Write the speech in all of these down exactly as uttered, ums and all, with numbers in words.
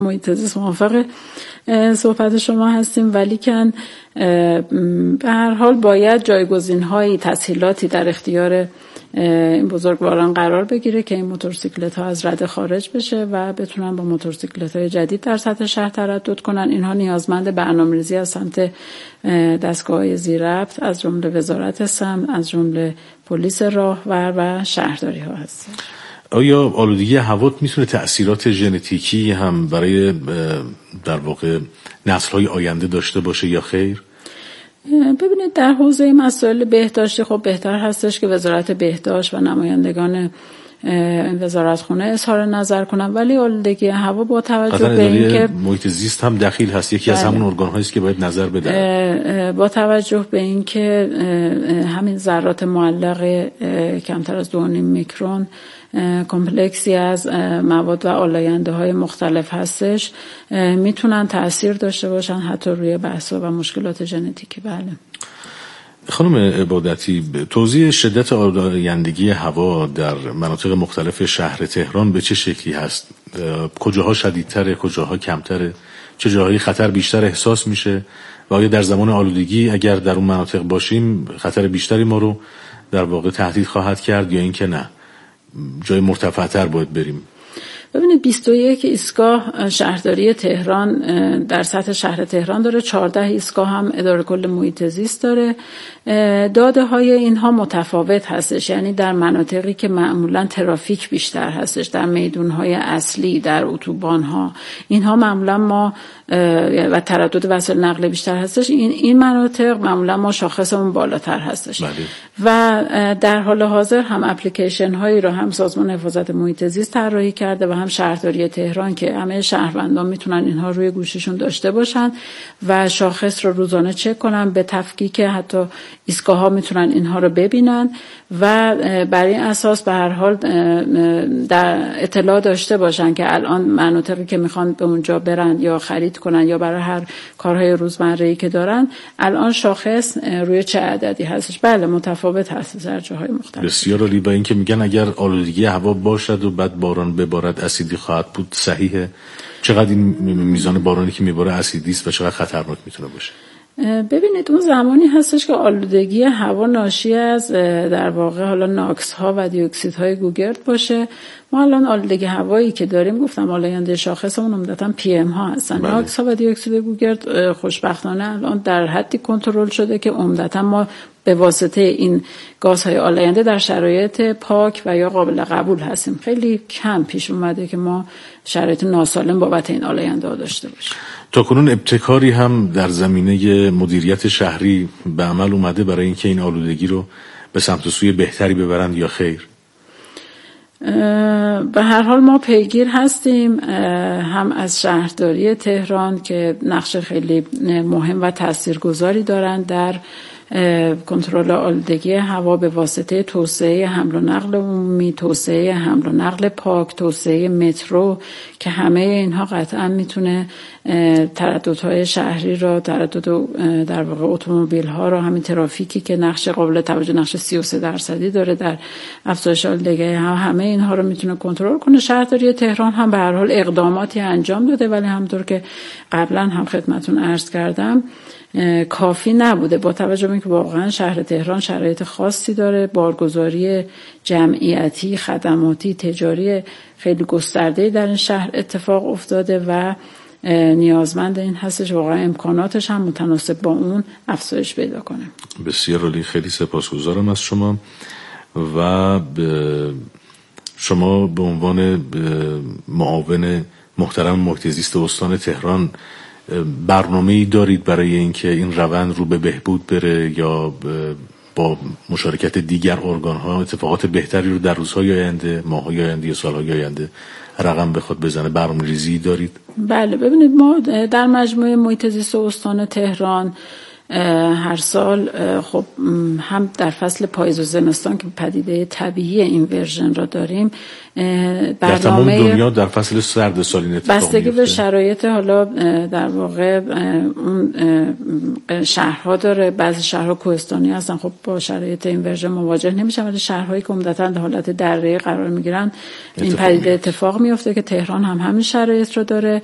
محیط زیست موافق صحبت شما هستیم، ولی کن به هر حال باید جایگزین‌هایی، تسهیلاتی در اختیار این بزرگواران قرار بگیره که این موتورسیکلت ها از رده خارج بشه و بتونن با موتورسیکلت های جدید در سطح شهر تردد کنن. اینها نیازمند برنامه‌ریزی از سمت دستگاه‌های ذی‌ربط از جمله وزارت سمت، از جمله پلیس راهور و شهرداری ها هستن. آیا آلودگی هوا میتونه تأثیرات ژنتیکی هم برای در واقع نسل‌های آینده داشته باشه یا خیر؟ ببینید در حوزه مسائل بهداشتی خب بهتر هستش که وزارت بهداشت و نمایندگان وزارتخونه اظهار نظر کنن، ولی آلودگی هوا با توجه به اینکه محیط زیست هم دخیل هست، یکی از همون ارگان‌هایی است که باید نظر بده. با توجه به اینکه همین ذرات معلق کمتر از دو و نیم میکرون کمپلکسی از مواد و آلاینده های مختلف هستش، میتونن تأثیر داشته باشن حتی روی بحث و مشکلات ژنتیکی. بله خانم عبادتی، توزیع شدت آلودگی هوا در مناطق مختلف شهر تهران به چه شکلی هست؟ کجاها شدیدتره، کجاها کمتره، چه جاهایی خطر بیشتر احساس میشه و آیا در زمان آلودگی اگر در اون مناطق باشیم خطر بیشتری ما رو در واقع تهدید خواهد کرد یا اینکه نه جای مرتفع‌تر باید بریم؟ ببینید بیست و یک ایستگاه شهرداری تهران در سطح شهر تهران داره، چهارده ایستگاه هم اداره کل محیط زیست داره. داده های اینها متفاوت هستش، یعنی در مناطقی که معمولا ترافیک بیشتر هستش، در میدون های اصلی، در اتوبان ها، اینها معمولا ما و تردد وسایل نقل بیشتر هستش، این این مناطق معمولا ما شاخصمون بالاتر هستش. بله. و در حال حاضر هم اپلیکیشن هایی رو هم سازمان حفاظت محیط زیست طراحی کرده و هم شهرداری تهران که همه شهروندان میتونن اینها روی گوشیشون داشته باشن و شاخص رو روزانه چک کنن، به تفکیک حتی ایستگاه ها میتونن اینها رو ببینن و بر این اساس به هر حال در اطلاع داشته باشن که الان مناطقی که میخوان به اونجا برن یا خرید کنن یا برای هر کارهای روزمره‌ای که دارن الان شاخص روی چه عددی هستش. بله متفاوت هست در جاهای مختلف. بسیار عالی. و اینکه میگن اگر آلودگی هوا باشد و بعد باران ببارد اسیدی خواهد بود، صحیحه؟ چقدر این میزان بارانی که میباره اسیدی است و چقدر خطرناک میتونه باشه؟ ببینید اون زمانی هستش که آلودگی هوا ناشی از در واقع حالا ناکس ها و دی اکسید های گوگرد باشه. ما الان آلودگی هوایی که داریم گفتم آلاینده شاخصمون عمدتاً پی ام ها هستن. بله. ناکس ها و دی اکسید گوگرد خوشبختانه الان در حدی کنترل شده که عمدتاً ما به واسطه این گازهای آلاینده در شرایط پاک و یا قابل قبول هستیم. خیلی کم پیش اومده که ما شرایط ناسالم بابت این آلاینده ها داشته باشیم. تا کنون ابتکاری هم در زمینه مدیریت شهری به عمل اومده برای اینکه این آلودگی رو به سمت و سوی بهتری ببرند یا خیر؟ به هر حال ما پیگیر هستیم هم از شهرداری تهران که نقش خیلی مهم و تاثیرگذاری دارند در کنترل آلودگی هوا به واسطه توسعه حمل و نقل عمومی، توسعه حمل و نقل پاک، توسعه مترو که همه اینها قطعا میتونه ترددهای شهری را، تردد در واقع اتومبیل ها را، همین ترافیکی که نقش قابل توجه نقش سی و سه درصدی داره در افزایش آلودگی هوا، همه اینها رو میتونه کنترل کنه. شهرداری تهران هم به هر حال اقداماتی انجام داده ولی همونطور که قبلا هم خدمتتون عرض کردم کافی نبوده، با توجه به اینکه واقعا شهر تهران شرایط خاصی داره، بارگذاری جمعیتی، خدماتی، تجاری خیلی گسترده‌ای در این شهر اتفاق افتاده و نیازمند این هستش واقعا امکاناتش هم متناسب با اون افزایش پیدا کنه. بسیار عالی، خیلی سپاسگزارم از شما. و شما به عنوان معاون محترم محیط زیست استان تهران برنامه‌ای دارید برای اینکه این روند رو به بهبود بره یا با مشارکت دیگر ارگان‌ها اتفاقات بهتری رو در روزهای آینده، ماه‌های آینده یا سال‌های آینده رقم بخواد بزنه؟ برنامه‌ریزی دارید؟ بله ببینید ما در مجموعه محیط زیست استان تهران هر سال خب هم در فصل پاییز و زمستان که پدیده طبیعی این ورژن را داریم برنامه در تمام دنیا در فصل سرد سال این اتفاق میفته. بستگی به شرایط حالا در واقع اون شهرها داره. بعضی شهرها کوهستانی هستن، خب با شرایط این ورژن مواجه نمیشن، ولی شهرهایی که عمدتاً در حالت دره‌ای قرار میگیرن این پدیده اتفاق میفته که تهران هم همین شرایط رو داره.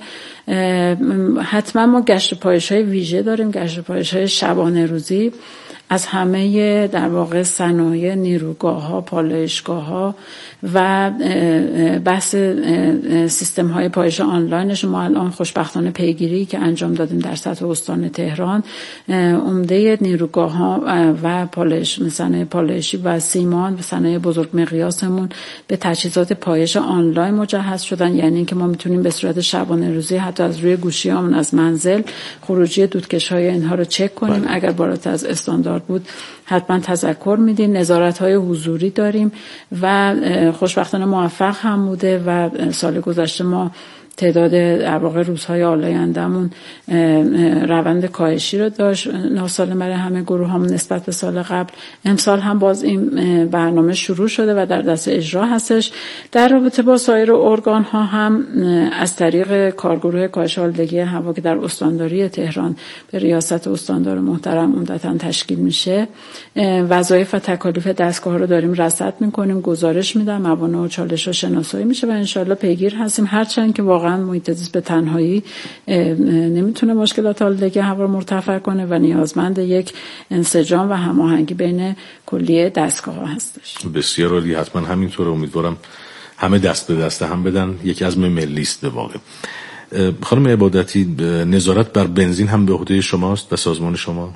حتما ما گشت پایش‌های ویژه داریم، گشت پایش‌های شبانه روزی از همه در واقع صنایع، نیروگاه‌ها، پالایشگاه‌ها و بحث سیستم‌های پایش آنلاینش. ما الان خوشبختانه پیگیری که انجام دادیم در سطح استان تهران، عمده نیروگاه‌ها و پالایش صنایع پالایشی و سیمان و صنایع بزرگ مقیاسمون به تجهیزات پایش آنلاین مجهز شدن. یعنی اینکه ما میتونیم به صورت شبانه روزی حتی از روی گوشیامون از منزل خروجی دودکش‌های اینها رو چک کنیم. بله. اگر بالاتر از استاندارد بود حتما تذکر میدیم. نظارت‌های حضوری داریم و خوشبختانه موفق هم بوده و سال گذشته ما تعداد در واقع روزهای آلایندمون روند کاهشی رو داشت ناسالم برای همه گروه هم نسبت به سال قبل. امسال هم باز این برنامه شروع شده و در دست اجرا هستش. در رابطه با سایر ارگان ها هم از طریق کارگروه کاهش آلودگی هوا که در استانداری تهران به ریاست استاندار محترم عمدتاً تشکیل میشه، وظایف و تکالیف دستگاه رو داریم رصد میکنیم، گزارش میدم، موانع و چالش ها شناسایی میشه و انشالله پیگیر هستیم. هرچند که واقعا محیط زیست به تنهایی نمیتونه مشکلات آلودگی هوا رو مرتفع کنه و نیازمند یک انسجام و هماهنگی بین کلیه دستگاه‌ها هستش. بسیار عالی. حتما همینطوره. امیدوارم همه دست به دست هم بدن. یک عزم ملی است به واقع. خانم عبادتی، نظارت بر بنزین هم به عهده شماست و سازمان شما؟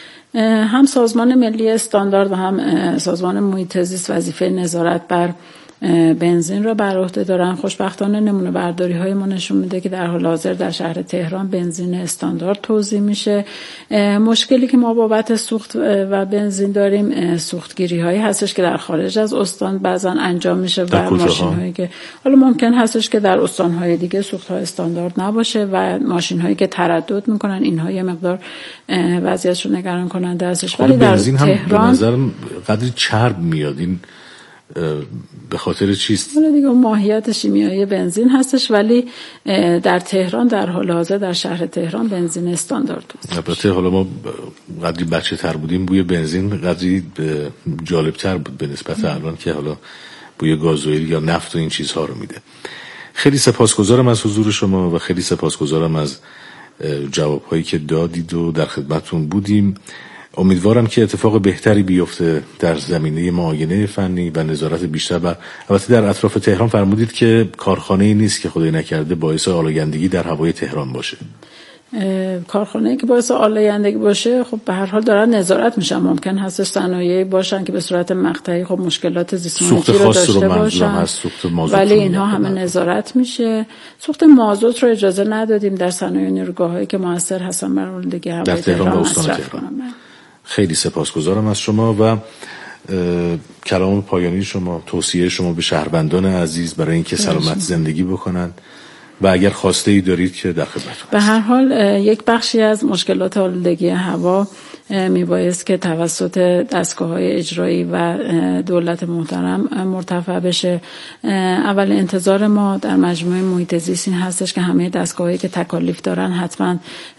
هم سازمان ملی استاندارد و هم سازمان محیط زیست وظیفه نظارت بر بنزین را بر عهده دارن. خوشبختانه نمونه برداری های ما نشون میده که در حال حاضر در شهر تهران بنزین استاندارد توزیع میشه. مشکلی که ما بابت سوخت و بنزین داریم سوختگیری هایی هستش که در خارج از استان بعضا انجام میشه و ماشین هایی که حالا ممکن هستش که در استان های دیگه سوخت های استاندارد نباشه و ماشین هایی که تردد میکنن اینها یه مقدار وضعیتش رو نگران کننده هستش. ولی در بنزین هم به نظرم قدری چرب میاد. این به خاطر چیست؟ حالا دیگه ماهیت شیمیایی بنزین هستش، ولی در تهران در حال حاضر در شهر تهران بنزین استاندارد است. البته حالا ما قدری بچه تر بودیم بوی بنزین قدری جالب تر بود به نسبت الان که حالا بوی گازوئیل یا نفت و این چیزها رو میده. خیلی سپاسگزارم از حضور شما و خیلی سپاسگزارم از جوابهایی که دادید و در خدمتتون بودیم. امیدوارم که اتفاق بهتری بیفته در زمینه معاینه فنی و نظارت بیشتر بر البته در اطراف تهران. فرمودید که کارخانه‌ای نیست که خدای نکرده باعث آلایندگی در هوای تهران باشه. کارخانه‌ای که باعث آلایندگی باشه خب به هر حال دارن نظارت میشن. ممکن هست صنایعی باشن که به صورت مقطعی خب مشکلات زیست‌محیطی رو داشته باشن، ولی اینها همه نظارت میشه. سوخت مازوت رو اجازه ندادیم در صنایع نیروگاه‌هایی که موثر هستن بر آلودگی هوای در تهران و استان تهران. خیلی سپاسگزارم از شما و کلام پایانی شما، توصیه شما به شهروندان عزیز برای اینکه سلامت زندگی بکنن و اگر خواسته ای دارید که در خدمتتون. به هر حال یک بخشی از مشکلات آلودگی هوا میبایست که توسط دستگاه‌های اجرایی و دولت محترم مرتفع بشه. اول انتظار ما در مجموعه محیط زیست این هستش که همه دستگاهایی که تکالیف دارن حتما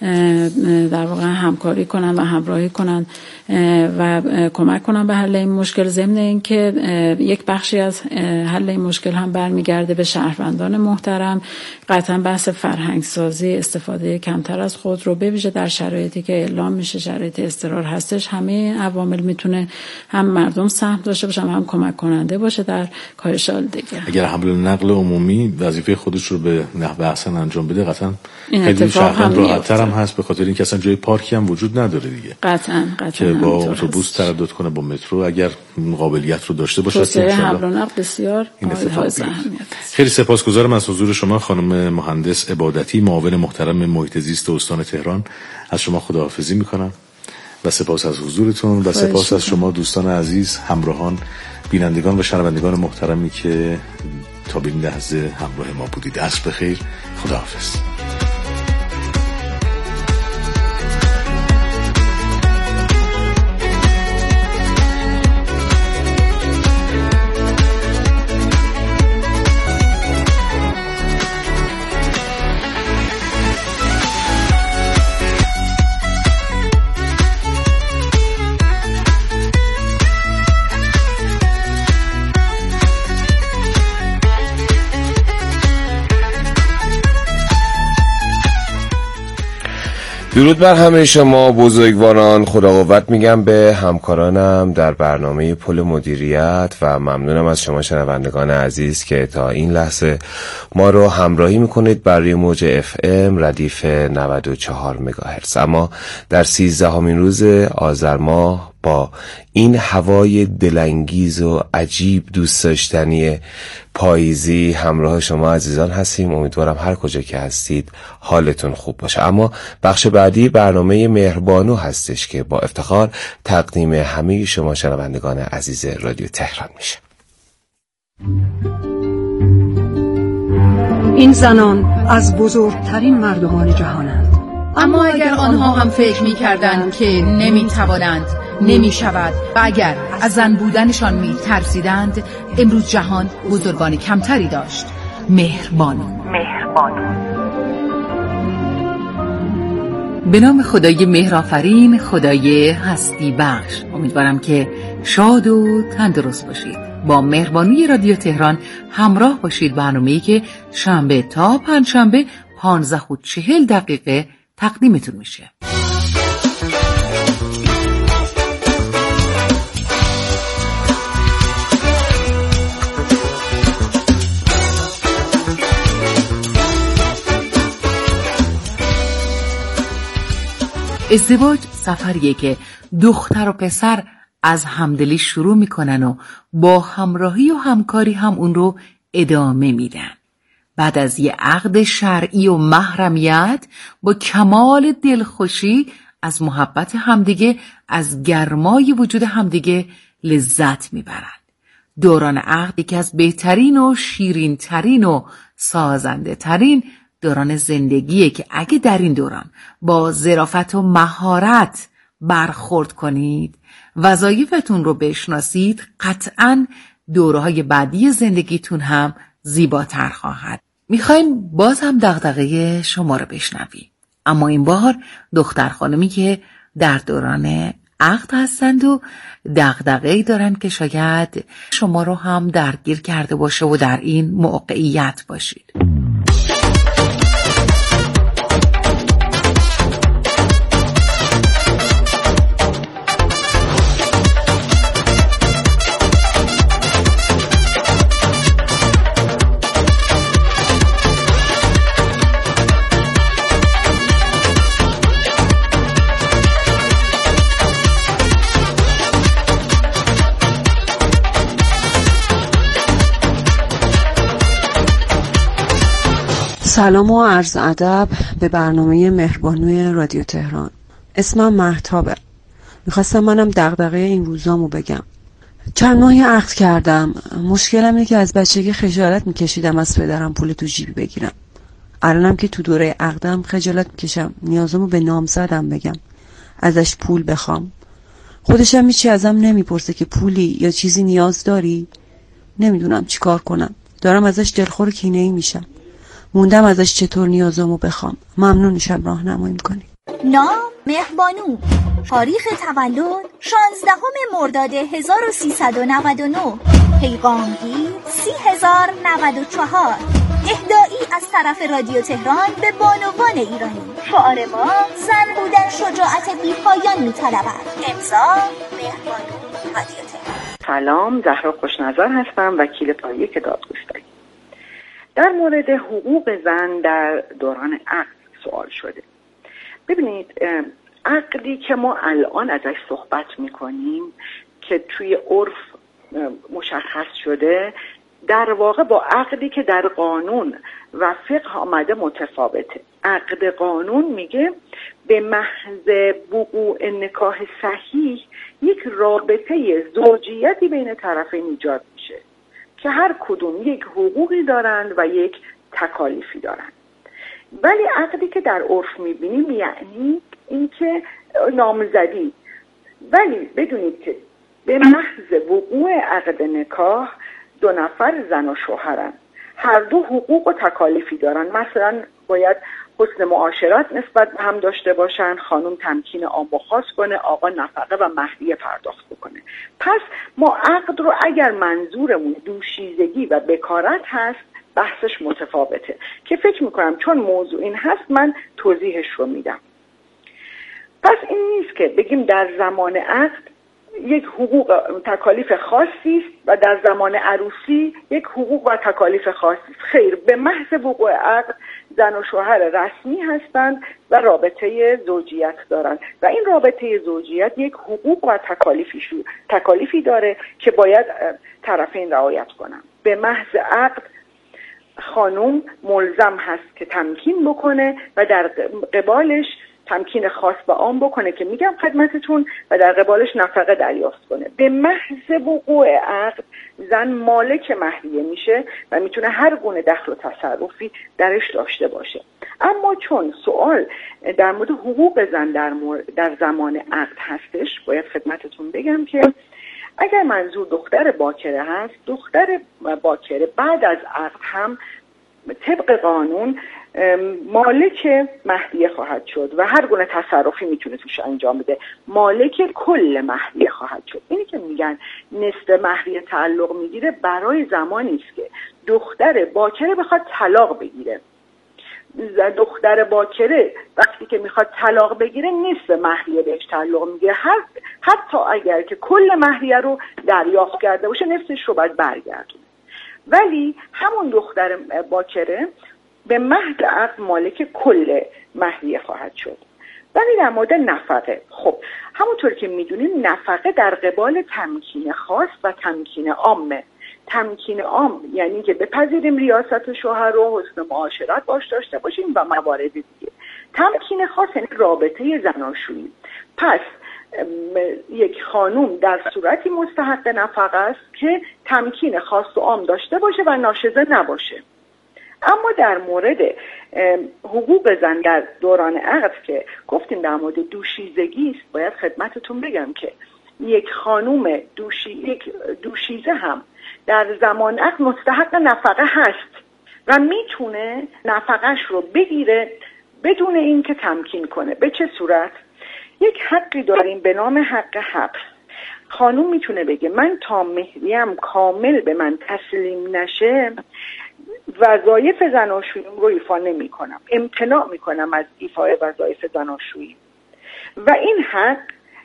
در واقع همکاری کنن و همراهی کنن و کمک کنن به حل این مشکل. ضمن اینکه یک بخشی از حل این مشکل هم برمیگرده به شهروندان محترم. قطعا بحث فرهنگ سازی، استفاده کمتر از خودرو به ویژه در شرایطی که اعلام میشه شرایط اضطرار هستش، همه عوامل میتونه هم مردم سهم داشته باشه هم کمک کننده باشه در کاهش آلودگی. اگر حمل و نقل عمومی وظیفه خودش رو به نحو احسن انجام بده قطعا خیلی شهروند راحت‌تر هم هست، به خاطر اینکه اصلا جای پارکی هم وجود نداره دیگه. قطعا قطعا که با اتوبوس تردد کنه با مترو اگر قابلیت رو داشته باشه. توسعه حمل و نقل بسیار حائز اهمیت است. خیلی سپاسگزارم از حضور شما خانم مهندس عبادتی، معاون محترم محیط زیست استان تهران. از شما خداحافظی میکنم و سپاس از حضورتون و سپاس از شما دوستان عزیز، همراهان، بینندگان و شنوندگان محترمی که تا به این لحظه همراه ما بودید. عصر بخیر. خداحافظ. درود بر همه شما بزرگواران. خدا قوت میگم به همکارانم در برنامه پل مدیریت و ممنونم از شما شنوندگان عزیز که تا این لحظه ما رو همراهی میکنید بر روی موج اف ام ردیف نود و چهار مگاهرتز. اما در سیزدهمین روز آذر ماه با این هوای دلانگیز و عجیب دوست داشتنی پاییزی همراه شما عزیزان هستیم. امیدوارم هر کجا که هستید حالتون خوب باشه. اما بخش بعدی برنامه مهربانو هستش که با افتخار تقدیم همه شما شنوندگان عزیز رادیو تهران میشه. این زنان از بزرگترین مردمان جهانند، اما اگر آنها هم فکر می کردند که نمی توانند، نمی شود و اگر از زن بودنشان می ترسیدند، امروز جهان بزرگان کمتری داشت. مهربانو. مهربانو. به نام خدای مهرآفرین، خدای هستی بخش. امیدوارم که شاد و تندرست باشید. با مهربانوی رادیو تهران همراه باشید. برنامه‌ای که شنبه تا پنجشنبه پانزده و چهل دقیقه تقدیمتون میشه. ازدواج سفریه که دختر و پسر از همدلی شروع میکنن و با همراهی و همکاری هم اون رو ادامه میدن. بعد از یه عقد شرعی و محرمیت با کمال دلخوشی از محبت همدیگه، از گرمای وجود همدیگه لذت میبرن. دوران عقد یکی از بهترین و شیرین ترین و سازنده ترین دوران زندگیه که اگه در این دوران با ظرافت و مهارت برخورد کنید، وظایفتون رو بشناسید، قطعاً دوره‌های بعدی زندگیتون هم زیباتر خواهد. میخوایم باز هم دغدغه شما رو بشنویم، اما این بار دختر خانمی که در دوران عقد هستند و دغدغه‌ای دارن که شاید شما رو هم درگیر کرده باشه و در این موقعیت باشید. سلام و عرض ادب به برنامه مهربانوی رادیو تهران. اسمم مهتابه. میخواستم منم دغدغه این روزامو بگم. چند ماهی عقد کردم. مشکلم اینه که از بچگی خجالت میکشیدم از پدرم پول تو جیبی بگیرم. الانم که تو دوره عقدم خجالت میکشم نیازمو به نامزدم بگم، ازش پول بخوام. خودشم هیچی ازم نمیپرسه که پولی یا چیزی نیاز داری. نمیدونم چی کار کنم. دارم ازش دلخور و کینه‌ای میشم. موندم ازش چطور نیازمو بخوام. ممنونشم راهنمایی میکنی. نام مهربانو. تاریخ تولد شانزدهم مرداد هزار و سیصد و نود و نه. پیغامگیر سی هزار و نود و چهار. اهدایی از طرف رادیو تهران به بانوان ایرانی. شعار ما زن بودن شجاعت بی‌پایان می‌طلبد. امضا مهربانو رادیو تهران. سلام، زهرا خوشنظر هستم، وکیل پایه که دادگستری. در مورد حقوق زن در دوران عقد سوال شده. ببینید، عقدی که ما الان ازش صحبت میکنیم که توی عرف مشخص شده، در واقع با عقدی که در قانون و فقه آمده متفاوته. عقد قانون میگه به محض وقوع نکاح صحیح یک رابطه زوجیتی بین طرفین ایجاد میشه که هر کدوم یک حقوقی دارند و یک تکالیفی دارند. ولی عقدی که در عرف میبینیم یعنی اینکه نامزدی، ولی بدونید که به محض وقوع عقد نکاح دو نفر زن و شوهرن، هر دو حقوق و تکالیفی دارن. مثلا باید حسن معاشرت نسبت به هم داشته باشن، خانم تمکین عام و خاص کنه، آقا نفقه و مهریه پرداخت بکنه. پس ما عقد رو اگر منظورمون دوشیزگی و بکارت هست، بحثش متفاوته که فکر میکنم چون موضوع این هست من توضیحش رو میدم. پس این نیست که بگیم در زمان عقد یک حقوق تکالیف خاصی است و در زمان عروسی یک حقوق و تکالیف خاصی است. خیر، به محض وقوع عقد زن و شوهر رسمی هستند و رابطه زوجیت دارند و این رابطه زوجیت یک حقوق و تکالیفی شو تکالیفی داره که باید طرفین رعایت کنند. به محض عقد خانم ملزم هست که تمکین بکنه و در قبالش تمکین خاص و عام بکنه که میگم خدمتتون و در قبالش نفقه دریافت کنه. به محض وقوع عقد زن مالک مهریه میشه و میتونه هر گونه دخل و تصرفی درش داشته باشه. اما چون سوال در مورد حقوق زن در, در زمان عقد هستش، باید خدمتتون بگم که اگر منظور دختر باکره هست، دختر باکره بعد از عقد هم طبق قانون مالک مهریه خواهد شد و هر گونه تصرفی میتونه توش انجام بده. مالک کل مهریه خواهد شد. اینی که میگن نصف مهریه تعلق میگیره برای زمانی است که دختر باکره بخواد طلاق بگیره. دختر باکره وقتی که میخواد طلاق بگیره نصف مهریه بهش تعلق میگیره، هر حتی اگر که کل مهریه رو دریافت کرده باشه نصفش رو باید برگردونه. ولی همون دختر باکره به محض عقد مالک کل مهریه خواهد شد. ولی در مورد نفقه، خب همونطور که میدونیم نفقه در قبال تمکین خاص و تمکین عامه. تمکین عام یعنی که بپذیریم ریاست شوهر رو، حسن معاشرت باش داشته باشیم و موارد دیگه. تمکین خاص یعنی رابطه زناشویی. پس یک خانوم در صورتی مستحق نفقه است که تمکین خاص و عام داشته باشه و ناشزه نباشه. اما در مورد حقوق زن در دوران عقد که گفتیم در مورد دوشیزگی است، باید خدمتتون بگم که یک خانوم دوشی یک دوشیزه هم در زمان عقد مستحق نفقه هست و میتونه نفقهش رو بگیره بدون اینکه تمکین کنه. به چه صورت؟ یک حقی داریم به نام حق حبس. خانوم میتونه بگه من تا مهریم کامل به من تسلیم نشه وظایف زناشوییم رو ایفا نمی کنم، امتناع می کنم از ایفای وظایف زناشویی و این حق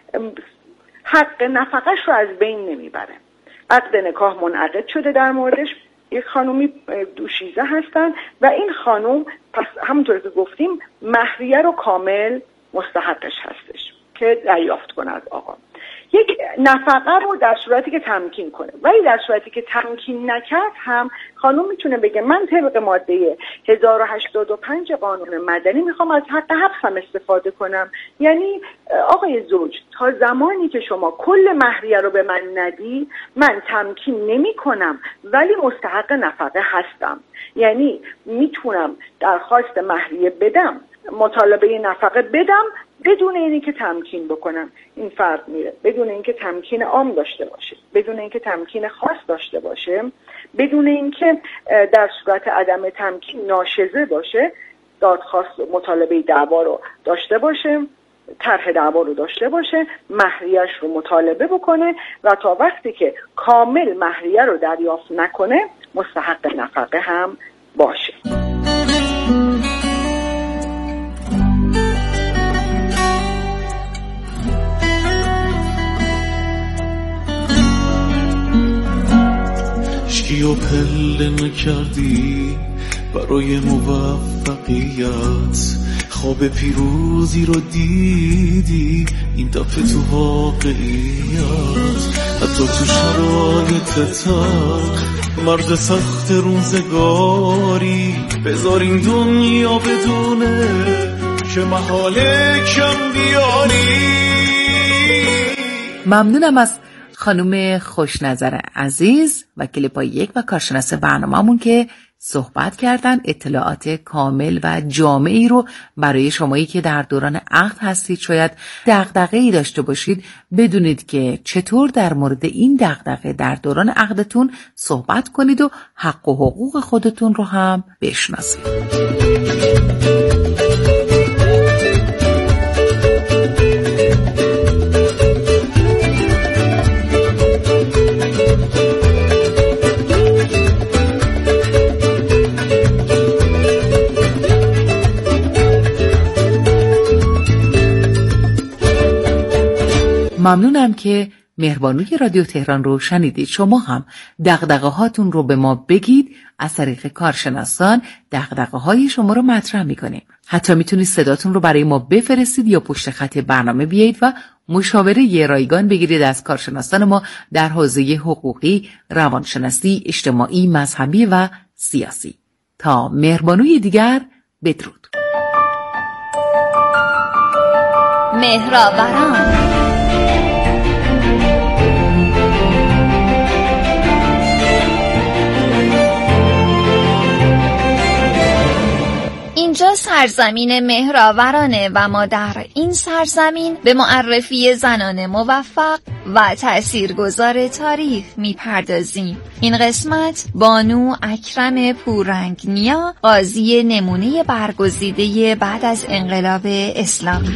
حق نفقش رو از بین نمیبره. عقد نکاح منعقد شده در موردش، یک خانومی دوشیزه هستن و این خانوم پس همونطور که گفتیم مهریه رو کامل مستحقش هستش که دریافت کنه از آقا. یک نفقه رو در صورتی که تمکین کنه، ولی در صورتی که تمکین نکرد هم خانوم میتونه بگه من طبق ماده هزار و هشتاد و پنج قانون مدنی میخوام از حق حبسم استفاده کنم. یعنی آقای زوج تا زمانی که شما کل مهریه رو به من ندی من تمکین نمی کنم ولی مستحق نفقه هستم. یعنی میتونم درخواست مهریه بدم، مطالبه نفقه بدم بدون اینی که تمکین بکنم. این فرق میره بدون اینکه تمکین عام داشته باشه، بدون اینکه تمکین خاص داشته باشه، بدون اینکه در صورت عدم تمکین ناشزه باشه، دادخواست مطالبه دعوا رو داشته باشه، طرح دعوا رو داشته باشه، مهریه‌اش رو مطالبه بکنه و تا وقتی که کامل مهریه رو دریافت نکنه مستحق نفقه هم باشه. و پله نکردی برای موفقیت، خواب پیروزی رو دیدی این دفعه تو واقعیت، حتی تو شرایط تلخ مرد سخت روزگاری، بذار این دنیا بدونه که محاله کم بیاری. ممنونم از خانم خوشنظر عزیز و کلیپای یک و کارشناس برنامه‌مون که صحبت کردن، اطلاعات کامل و جامعی رو برای شمایی که در دوران عقد هستید شاید دغدغه‌ای داشته باشید بدونید که چطور در مورد این دغدغه در دوران عقدتون صحبت کنید و حق و حقوق خودتون رو هم بشناسید. ممنونم که مهربانوی رادیو تهران رو شنیدید. شما هم دغدغه هاتون رو به ما بگید. از طریق کارشناسان دغدغه های شما رو مطرح میکنیم. حتی میتونید صداتون رو برای ما بفرستید یا پشت خط برنامه بیایید و مشاوره یه رایگان بگیرید از کارشناسان ما در حوزه حقوقی، روانشناسی، اجتماعی، مذهبی و سیاسی. تا مهربانوی دیگر، بدرود. مهرآوران. اینجا سرزمین مهرآورانه و ما در این سرزمین به معرفی زنان موفق و تأثیرگذار تاریخ میپردازیم. این قسمت بانو اکرم پوررنگ‌نیا، قاضی نمونه برگزیده بعد از انقلاب اسلامی.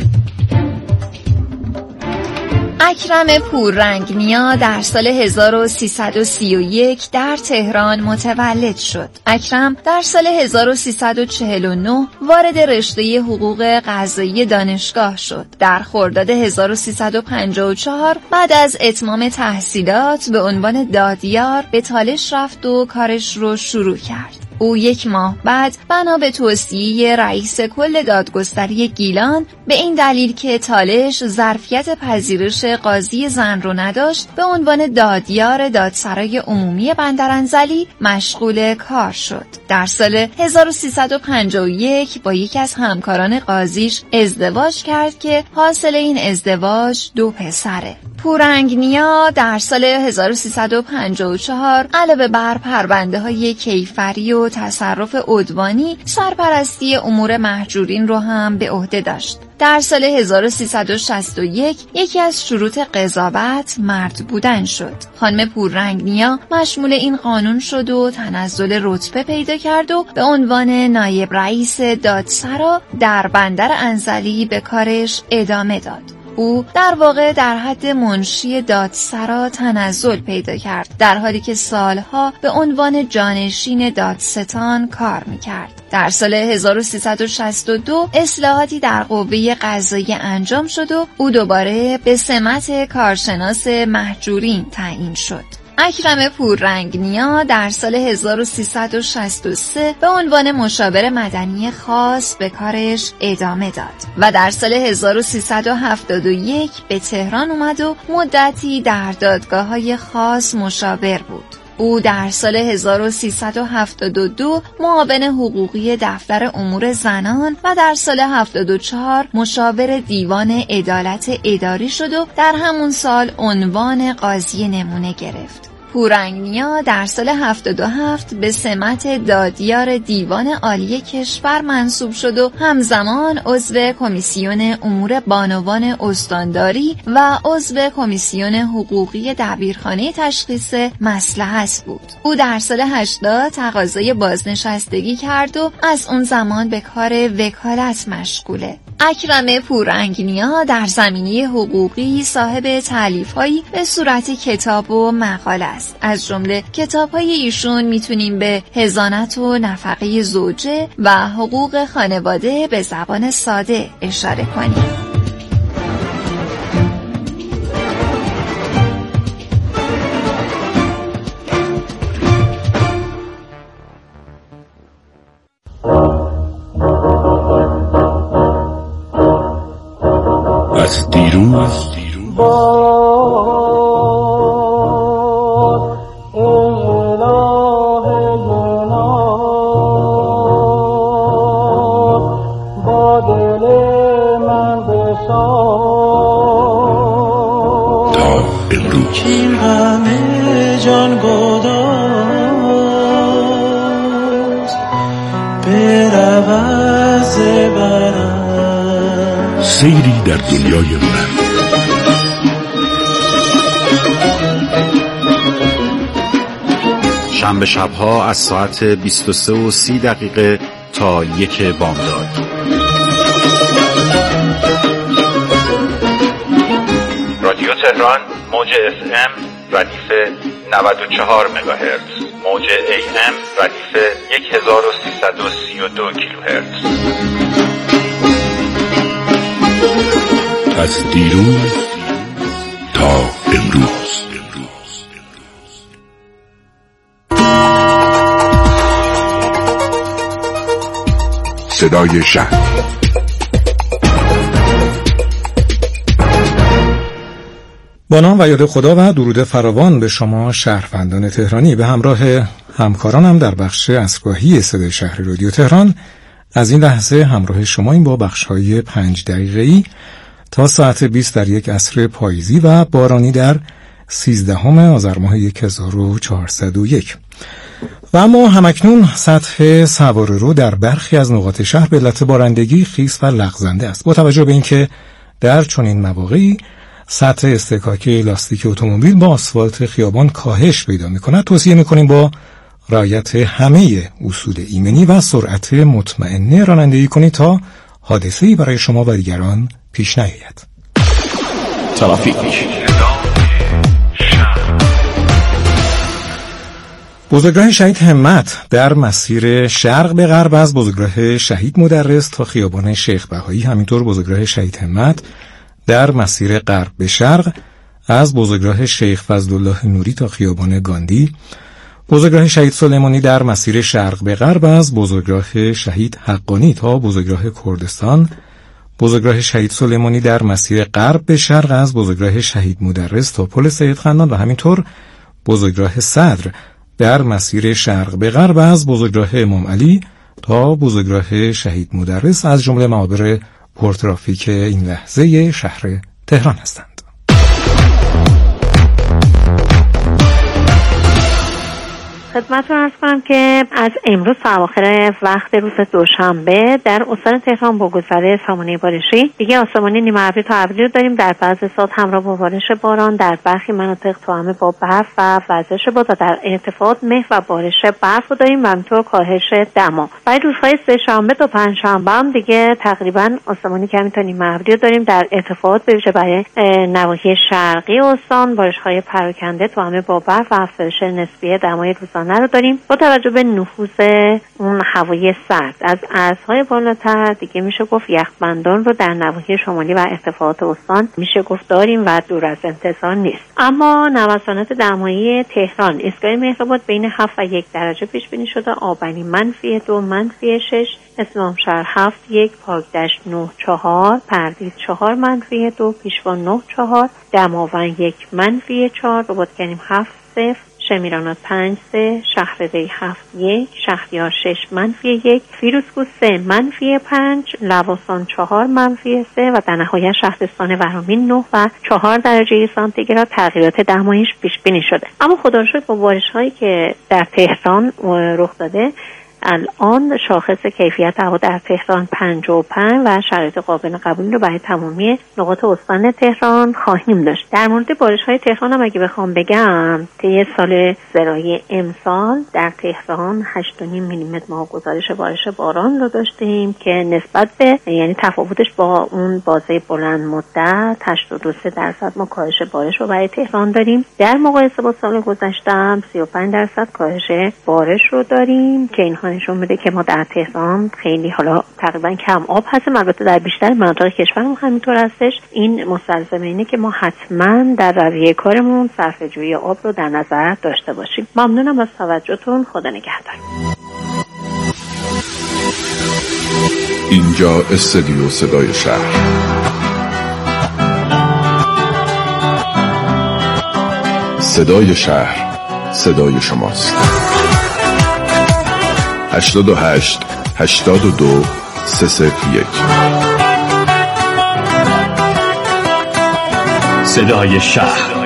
اکرم پوررنگ‌نیا در سال هزار و سیصد و سی و یک در تهران متولد شد. اکرم در سال هزار و سیصد و چهل و نه وارد رشته حقوق قضایی دانشگاه شد. در خرداد هزار و سیصد و پنجاه و چهار بعد از اتمام تحصیلات به عنوان دادیار به تالش رفت و کارش رو شروع کرد. او یک ماه بعد بنا به توصیه رئیس کل دادگستری گیلان به این دلیل که تالش ظرفیت پذیرش قاضی زن رو نداشت به عنوان دادیار دادسرای عمومی بندرانزلی مشغول کار شد. در سال هزار و سیصد و پنجاه و یک با یکی از همکاران قاضیش ازدواج کرد که حاصل این ازدواج دو پسره. پوررنگ‌نیا در سال هزار و سیصد و پنجاه و چهار علاوه بر پرونده های کیفری و تصرف عدوانی سرپرستی امور مهجورین رو هم به عهده داشت. در سال هزار و سیصد و شصت و یک یکی از شروط قضاوت مرد بودن شد. خانم پوررنگ‌نیا مشمول این قانون شد و تنزل رتبه پیدا کرد و به عنوان نایب رئیس دادسرا در بندر انزلی به کارش ادامه داد. او در واقع در حد منشی دادسرا تنزل پیدا کرد، در حالی که سالها به عنوان جانشین دادستان کار میکرد. در سال هزار و سیصد و شصت و دو اصلاحاتی در قوه قضاییه انجام شد و او دوباره به سمت کارشناس مهجورین تعیین شد. اکرم پوررنگ‌نیا در سال هزار و سیصد و شصت و سه به عنوان مشاور مدنی خاص به کارش ادامه داد و در سال هزار و سیصد و هفتاد و یک به تهران اومد و مدتی در دادگاه‌های خاص مشاور بود. او در سال هزار و سیصد و هفتاد و دو معاون حقوقی دفتر امور زنان و در سال هفتاد و چهار مشاور دیوان عدالت اداری شد و در همون سال عنوان قاضی نمونه گرفت. پوررنگ‌نیا در سال هفتاد و هفت به سمت دادیار دیوان عالی کشور منصوب شد و همزمان عضو کمیسیون امور بانوان استانداری و عضو کمیسیون حقوقی دبیرخانه تشخیص مصلحت بود. او در سال هشتاد تقاضای بازنشستگی کرد و از اون زمان به کار وکالت مشغوله. اکرم پوررنگ‌نیا در زمینه حقوقی صاحب تالیف‌هایی به صورت کتاب و مقاله است. از جمله کتاب‌های ایشون میتونیم به حضانت و نفقه زوجه و حقوق خانواده به زبان ساده اشاره کنیم. از دیروز این غم جان گداز برود برم سیری در دنیای من. شنبه شبها از ساعت بیست و سه و سی دقیقه تا یک بامداد. رادیو تهران موج اف ام ردیف نود و چهار مگاهرتز، موج ای ام ردیف یک هزار و سیصد و سی و دو کیلوهرتز. از دیروز صدای شهر. با نام و یاد خدا و درود فراوان به شما شهروندان تهرانی، به همراه همکارانم در بخش عصرگاهی صدای شهر رادیو تهران از این لحظه همراه شما این با بخش‌های پنج دقیقه‌ای تا ساعت بیست در یک عصر پاییزی و بارانی در سیزدهم آذر ماه هزار و چهارصد و یک. و اما همکنون سطح سواره رو در برخی از نقاط شهر به علت بارندگی خیس و لغزنده است. با توجه به اینکه در چنین مواقعی سطح استکاک لاستیک اتومبیل با آسفالت خیابان کاهش پیدا می‌کند، توصیه می‌کنیم با رعایت همه اصول ایمنی و سرعت مطمئنه رانندگی کنید تا حادثه‌ای برای شما و دیگران پیش نیاید. ترافیک. بزرگراه شهید همت در مسیر شرق به غرب از بزرگراه شهید مدرس تا خیابان شیخ بهایی، همینطور بزرگراه شهید همت در مسیر غرب به شرق از بزرگراه شیخ فضلالله نوری تا خیابان گاندی، بزرگراه شهید سلیمانی در مسیر شرق به غرب از بزرگراه شهید حقانی تا بزرگراه کردستان، بزرگراه شهید سلیمانی در مسیر غرب به شرق از بزرگراه شهید مدرس تا پل سید خندان و همینطور بزرگراه صدر در مسیر شرق به غرب از بزرگراه امام علی تا بزرگراه شهید مدرس از جمله معابر پرترافیک این لحظه شهر تهران هستند. خدمتتون عرض کنم که از امروز تا اواخر وقت روز دوشنبه در استان تهران با گذر سامانه بارشی دیگه آسمانی نیمه ابری تا ابری رو داریم، در بعضی ساعات همراه با بارش باران، در برخی مناطق توأم با برف و وزش باد و در ارتفاعات مه و بارش برف رو داریم و همینطور کاهش دما. برای روزهای سه‌شنبه تا پنجشنبه هم دیگه تقریبا آسمانی کمی تا نیمه ابری رو داریم، در ارتفاعات به ویژه برای نواحی شرقی استان بارش‌های پراکنده توأم با برف و افزایش نسبی دمای روزانه رو داریم. با توجه به نفوذ اون هوای سرد از ارزهای بالاتر دیگه میشه گفت یخبندان رو در نواحی شمالی و ارتفاعات استان میشه گفت داریم و دور از انتظار نیست. اما نوسانات دمایی تهران ایستگاه مهرآباد بین هفت و یک درجه پیش بینی شده، آبنی منفی دو منفی شش، اسلامشهر هفت یک، پاکدشت نه چهار، پردیس چهار منفی دو، پیشوا نه چهار، دماوند یک منفی چهار، رباطکنیم هفت صفر، شمیرانات پنج سه، شهرری هفت یک، شهریار شش منفی یک، فیروزکوه سه منفی پنج، لواسان چهار منفی سه و در نهایت شهرستان ورامین نه و چهار درجه سانتیگراد تغییرات دمایش پیش بینی شده. اما خدا رو شکر با بارش هایی که در تهران رخ داده الان شاخص کیفیت هوا در تهران پنجاه و پنج و شرایط قابل قبول رو برای تمامی نقاط استان تهران خواهیم داشت. در مورد بارش‌های تهران هم اگه بخوام بگم طی سال زراعی امسال در تهران هشت و نیم میلیمتر ما گزارش بارش باران رو داشتیم که نسبت به یعنی تفاوتش با اون بازه بلند مدت هشتاد و سه درصد ما کاهش بارش رو برای تهران داریم. در مقایسه با سال گذشته هم سی و پنج درصد کاهش بارش رو داریم که اینها نشون میده که ما در تهران خیلی حالا تقریبا کم آب هستیم. البته در بیشتر مناطق کشورمون همینطور هستش. این مستلزم اینه که ما حتما در رویه کارمون صرفه‌جویی آب رو در نظر داشته باشیم. ممنونم از توجهتون. خدا نگهدار. اینجا استودیو صدای شهر. صدای شهر، صدای شماست. هشتاد و هشت هشتاد و دو سه صفر یک. صدای شهر.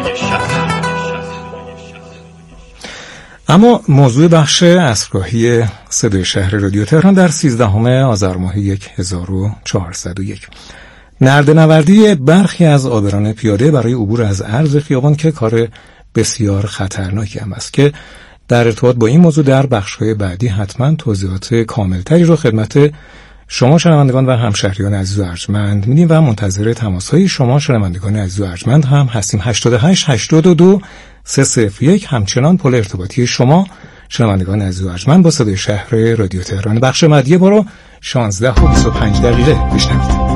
اما موضوع بخش عصرگاهی صدای شهر رادیو تهران در سیزدهم آذر ماه هزار و چهارصد و یک. نرده‌نوردی برخی از عابران پیاده برای عبور از عرض خیابان که کار بسیار خطرناکی هم است که در ارتباط با این موضوع در بخش‌های بعدی حتما توضیحات کاملتری رو خدمت شما شنوندگان و همشهریان عزیز و ارجمند می‌دیم و منتظر تماس‌های شما شنوندگان عزیز و ارجمند هم هستیم. هشتاد و هشت هشتاد و دو سه صفر یک همچنان پل ارتباطی شما شنوندگان عزیز و ارجمند با صدای شهر رادیو تهران. بخش بعدی ما رو شانزده و بیست و پنج دقیقه بشنوید.